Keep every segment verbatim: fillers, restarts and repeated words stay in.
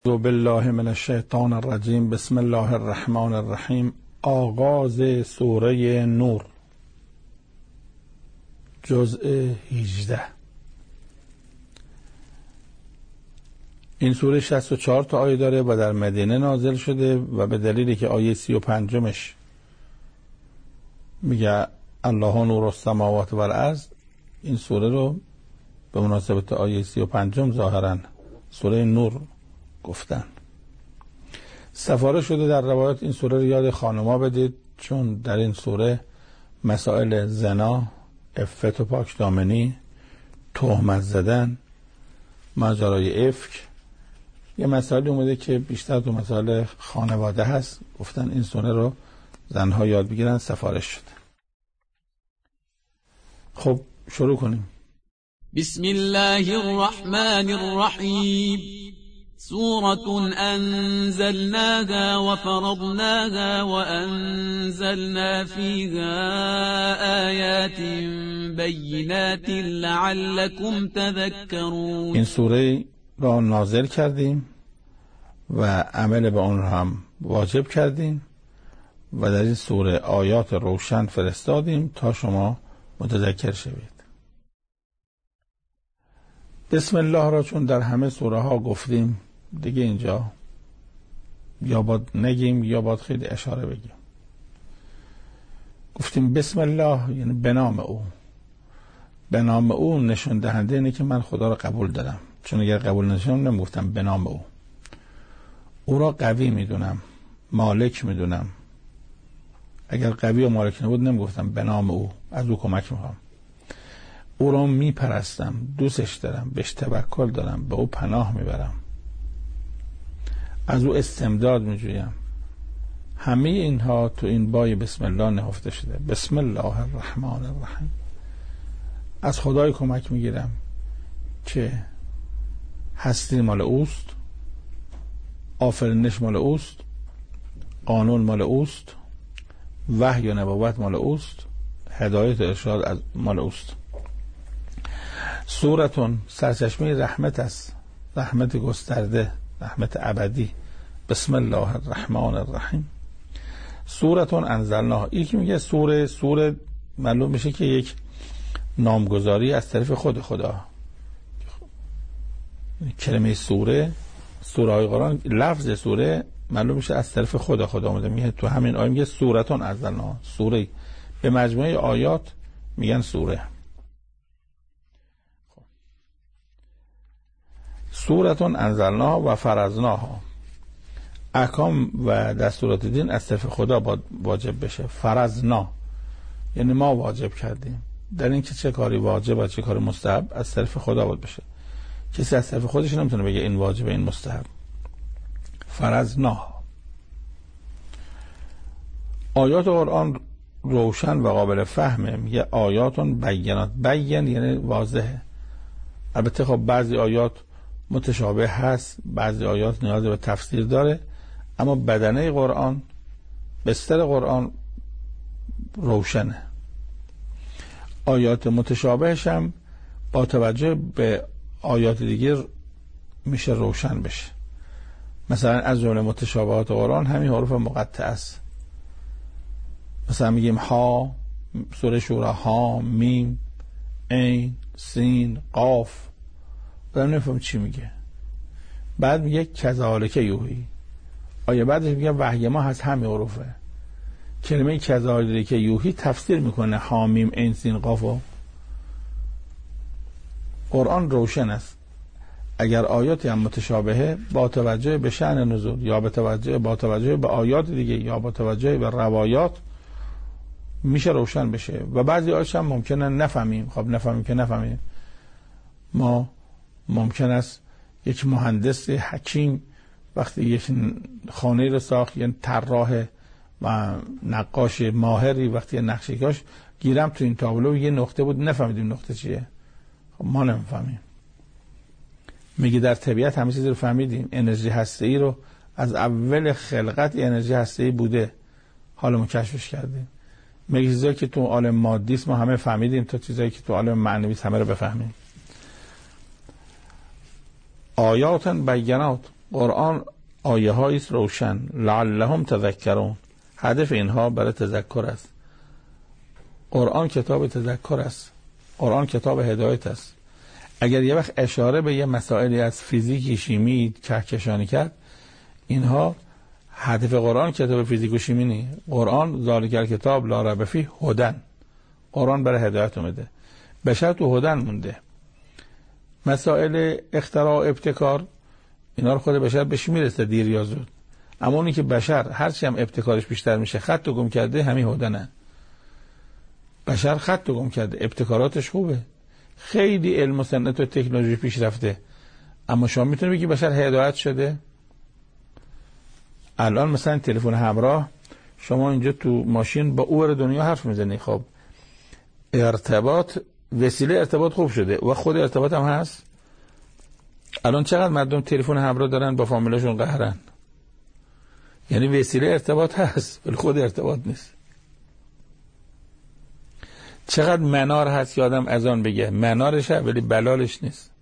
اعوذ بالله من الشیطان الرجیم. بسم الله الرحمن الرحیم. آغاز سوره نور، جزء هجده. این سوره شصت و چهار تا آیه داره و در مدینه نازل شده و به دلیلی که آیه سی و پنجمش میگه الله نور السماوات و الارض، این سوره رو به مناسبت آیه سی و پنجم ظاهرا سوره نور گفتن. سفارش شده در روایات این سوره رو یاد خانما بدید، چون در این سوره مسائل زنا، عفت و پاکدامنی، تهمت زدن، ماجرای افک، یه مسائلی اومده که بیشتر تو مسائل خانواده هست. گفتن این سوره رو زنها یاد بگیرن، سفارش شده. خب شروع کنیم. بسم الله الرحمن الرحیم. سورة أنزلناها وفرضناها وأنزلنا فيها آيات بينات لعلكم تذكرون. این سوره را نازل کردیم و عمل به آن هم واجب کردیم و در این سوره آیات روشن فرستادیم تا شما متذکر شوید. بسم الله را چون در همه سوره ها گفتیم، دیگه اینجا یا باید نگیم یا باید خیلی اشاره بگیم. گفتیم بسم الله یعنی به نام او. به نام او نشون دهنده اینه که من خدا را قبول دارم، چون اگر قبول نشم نمیگفتم به نام او. او را قوی میدونم، مالک میدونم. اگر قوی و مالک نبود نمیگفتم به نام او، از او کمک میخوام. او را میپرستم، دوستش دارم، بهش توکل دارم، به او پناه میبرم، از او استمداد میجویم. همه اینها تو این بای بسم الله نهفته شده. بسم الله الرحمن الرحیم. از خدای کمک میگیرم که هستی مال اوست، آفرینش مال اوست، قانون مال اوست، وحی و نبوت مال اوست، هدایت و ارشاد از مال اوست. سورتون سرچشمه رحمت است، رحمت گسترده، رحمت ابدی. بسم الله الرحمن الرحیم. سورتون انزلناها. یکی میگه سوره، سوره معلوم میشه که یک نامگذاری از طرف خود خدا. کلمه سوره، سوره های قرآن، لفظ سوره معلوم میشه از طرف خدا خدا اومده. میگه تو همین آیه میگه سورتون انزلناها، سوره. به مجموعه آیات میگن سوره. سورتون انزلناها و فرضناها. احکام و دستورات دین از طرف خدا باید واجب بشه. فرضنا یعنی ما واجب کردیم. در این که چه کاری واجب و چه کاری مستحب از طرف خدا باید بشه. کسی از طرف خودش نمیتونه بگه این واجب این مستحب. فرضناها. آیات قرآن روشن و قابل فهمه. میگه آیاتون بینات. بین یعنی واضحه. البته خب بعضی آیات متشابه هست، بعضی آیات نیاز به تفسیر داره، اما بدنه قرآن، بستر قرآن روشنه. آیات متشابهش هم با توجه به آیات دیگر میشه روشن بشه. مثلا از جمله متشابهات قرآن همین حروف مقطعه است. مثلا میگیم ها، سوره شورا، ها، میم، عین، سین، قاف. بدم نفهم چی میگه. بعد میگه کذالک یوحی. آیه بعدش میگه وحی ما هست همین حروفه. کلمه کذالک یوحی تفسیر میکنه حامیم عین سین قافو. قرآن روشن است. اگر آیاتی هم متشابهه با توجه به شأن نزول یا به توجه با توجه به آیات دیگه یا با توجه به روایات میشه روشن بشه. و بعضی آیات هم ممکنه نفهمیم. خب نفهمیم که نفهمیم. ما ممکن است یک مهندس حکیم وقتی یک خانه رو ساخت، یعنی طراح و نقاش ماهری وقتی نقشه کاش گیرم تو این تابلو یه نقطه بود نفهمیدیم نقطه چیه. خب ما نمیفهمیم. میگه در طبیعت همه چیز رو فهمیدیم. انرژی هسته‌ای رو از اول خلقت انرژی هسته‌ای بوده، حالا ما کشفش کردیم. میگه چیزایی که تو عالم مادی است ما همه فهمیدیم تا چیزایی که تو عالم معنوی همه رو بفهمیم. آیات بینات. قرآن آیه هایی است روشن، لعلهم تذکرون، هدف اینها برای تذکر است. قرآن کتاب تذکر است، قرآن کتاب هدایت است. اگر یه وقت اشاره به یه مسائلی از فیزیک شیمی کهکشانی کرد، اینها هدف قرآن کتاب فیزیک و شیمی نیست. قرآن ذالک کتاب لا ریب فیه هدن، قرآن برای هدایت اومده، بشر تو هدن مونده. مسائل اختراع ابتکار اینا رو خود بشر بهش میرسه دیر یا زود، اما اونی که بشر هرچی هم ابتکارش بیشتر میشه خط و گم کرده، همین هدنه. بشر خط و گم کرده، ابتکاراتش خوبه، خیلی علم و صنعت و تکنولوژی پیشرفته، اما شما میتونی بگی بشر هدایت شده؟ الان مثلا تلفن همراه، شما اینجا تو ماشین با اور دنیا حرف میزنی، خب ارتباط، وسیله ارتباط خوب شده و خود ارتباط هم هست. الان چقدر مردم تلفن همراه دارن با فامیلاشون قهرن، یعنی وسیله ارتباط هست ولی خود ارتباط نیست. چقدر منار هست که آدم از آن بگه منارشه ولی بلالش نیست.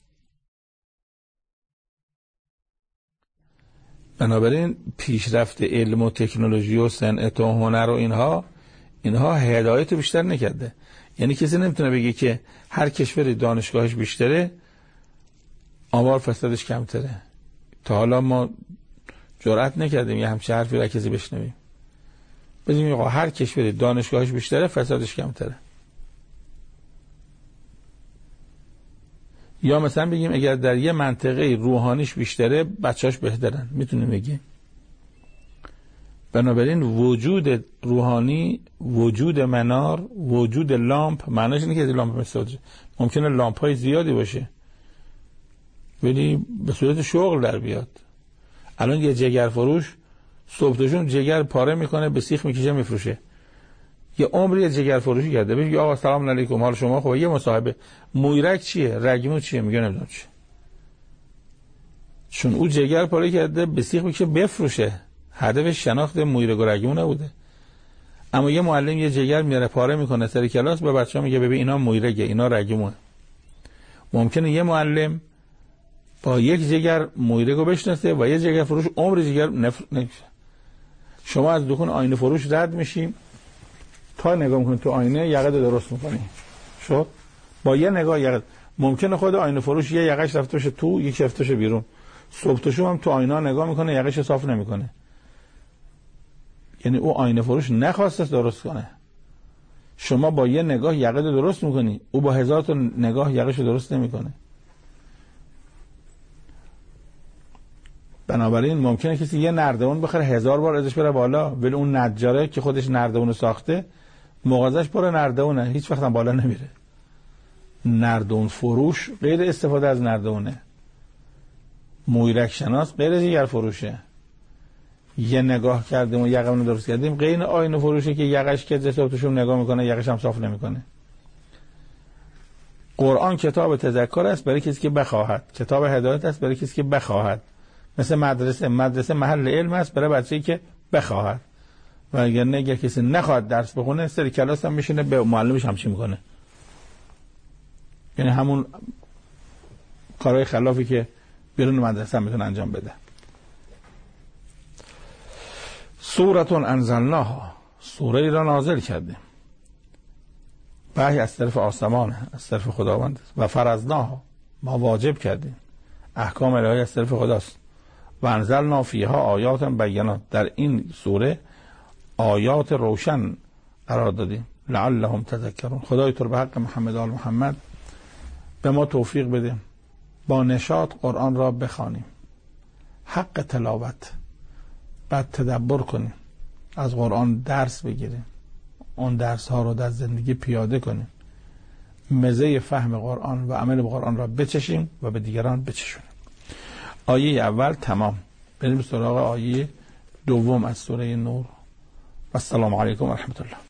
بنابراین پیشرفت علم و تکنولوژی و صنعت و هنر و اینها اینها هدایت بیشتر نکرده. یعنی کسی نمیتونه بگه که هر کشوری دانشگاهش بیشتره آمار فسادش کمتره. تا حالا ما جرأت نکردیم یه همچه حرفی را کسی بشنویم. بگیم آقا هر کشوری دانشگاهش بیشتره فسادش کمتره. یا مثلا بگیم اگر در یه منطقه روحانیش بیشتره بچه‌اش بهترن، میتونیم بگیم. بنابراین وجود روحانی، وجود منار، وجود لامپ، معنیش اینه که لامپ مثلا ممکنه لامپ های زیادی باشه ولی به صورت شغل در بیاد. الان یه جگر فروش صبحشون جگر پاره میکنه به سیخ میکشه میفروشه، یه عمری جگر فروشی کرده. بگی آقا سلام علیکم حال شما خوبه؟ یه مصاحبه مویرک چیه، رگمو چیه؟ میگه نمیدونم چیه، چون او جگر پاره کرده به سیخ میکشه بفروشه، هدفش شناخت مویرک و رگمو نبوده. اما یه معلم یه جگر میاره پاره میکنه سر کلاس، به بچه‌ها میگه ببین اینا مویرکه اینا رگموه. ممکنه یه معلم با یک جگر مویرکو بشناسه و یه جگر فروش عمر جگر نفر نشه. شما از دکان آینه فروش رد میشیم تا نگاه میکنی تو آینه یقه درست میکنی شد با یه نگاه یقه. ممکنه خود آینه فروش یه یقهش رفته باشه تو یک رفته باشه بیرون، صبح تا شب هم تو آینه نگاه میکنه یقهش صاف نمیکنه، یعنی او آینه فروش نخواسته درست کنه. شما با یه نگاه یقه درست میکنی، او با هزار تا نگاه یقهش درست نمیکنه. بنابراین ممکنه کسی یه نردبون بخره هزار بار ازش بره بالا، ولی اون نجاره که خودش نردبون ساخته مغازش پر نردبونه، هیچ وقت هم بالا نمیره. نردبون فروش غیر استفاده از نردبونه، مویرک شناس غیر جگر فروشه. یه نگاه کردیم و یقمون درست کردیم غیر آینه فروشه که یقش که جسابتشون نگاه میکنه یقش هم صاف نمیکنه. قرآن کتاب تذکر است برای کسی که بخواهد، کتاب هدایت است برای کسی که بخواهد. مثل مدرسه، مدرسه محل علم است برای بچه‌ای که بخواهد، و اگر نه اگر کسی نخواد درس بخونه سر کلاس هم میشینه به معلمش همچی میکنه، یعنی همون کارهای خلافی که بیرون مدرسه هم میتونه انجام بده. سورة انزلناها، سوره ای را نازل کردیم، وحی از طرف آسمان از طرف خداوند، و فرضناها، ما واجب کردیم، احکام الهی از طرف خداست. و انزلنا فیها آیات بینات، در این سوره آیات روشن قرار دادیم، لعلهم تذکرون. خدای تو به حق محمد آل محمد به ما توفیق بده با نشاط قرآن را بخوانیم، حق تلاوت، بعد تدبر کنیم، از قرآن درس بگیریم، اون درس ها رو در زندگی پیاده کنیم، مزه فهم قرآن و عمل به قرآن را بچشیم و به دیگران بچشونیم. آیه اول تمام. بریم سراغ آیه دوم از سوره نور. السلام علیکم و رحمت الله.